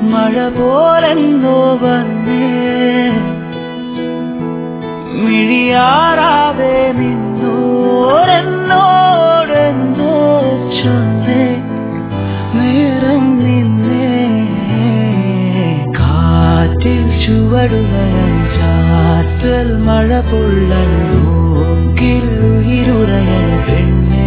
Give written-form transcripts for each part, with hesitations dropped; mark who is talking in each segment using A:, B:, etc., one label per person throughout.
A: മഴ പോലെന്നോ വന്നേ മിഴിയാറാതെ നിന്നോരെന്നോടെന്തോ ചൊന്നേ നേരം നിന്നേ കാറ്റിൽ ചുവടുകയൻ ചാറ്റൽ മഴ പൊള്ളൻ മൂക്കിൽ ഉയിരുറയൻ പെണ്ണേ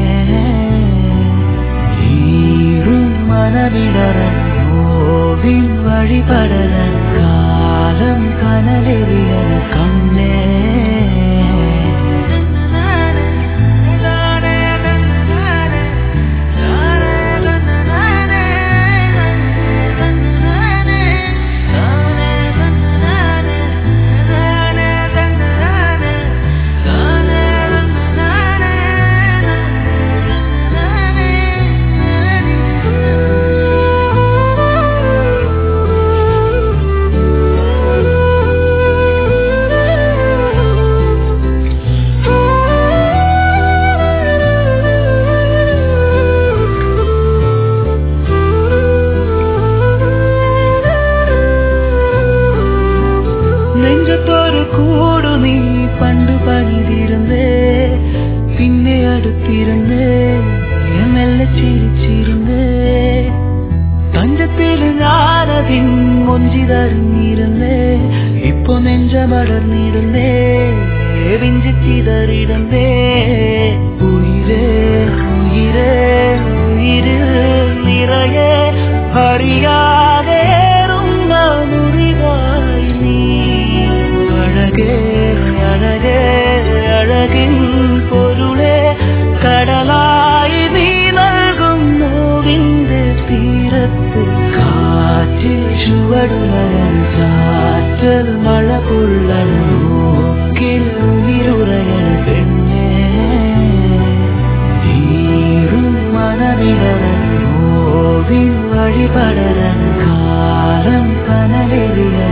A: ഈറും മനമിടറൻ നോവിൻ വഴിപടരൻ കാലം കനലെറിയൻ കണ്ണേ നെഞ്ചത്തൊരു കൂടു നീ പണ്ടു പണിതിരുന്നേ പിന്നെ അടുത്തിരുന്നേ മെല്ലെ ചിരിച്ചിരുന്നേ തഞ്ചത്തിൽ ഞാനതിൻ മൊഞ്ചിതറിഞ്ഞിരുന്നേ ഇപ്പൊ നെഞ്ചമടർന്നിരുന്നേ വിഞ്ചിച്ചിതറിടുന്നേ ഉയിരേ ഉയിരേ ഉയിര് നിറയെ അറിയാതേറുന്ന മുറിവായി നീ അഴകേ അഴകേ അഴകിൻ പൊരുളെ കടലായി നീ നൽകും നോവിന്റെ തീരത്ത് കാറ്റിൽ ചുവടുലയൻ ചാറ്റൽ മഴ പൊള്ളൻ മൂക്കിൽ ഉയിരുറയൻ പെണ്ണേ ഈറും മനമിടറൻ നോവിൻ വഴിപടരൻ കാലം കനലെറിയ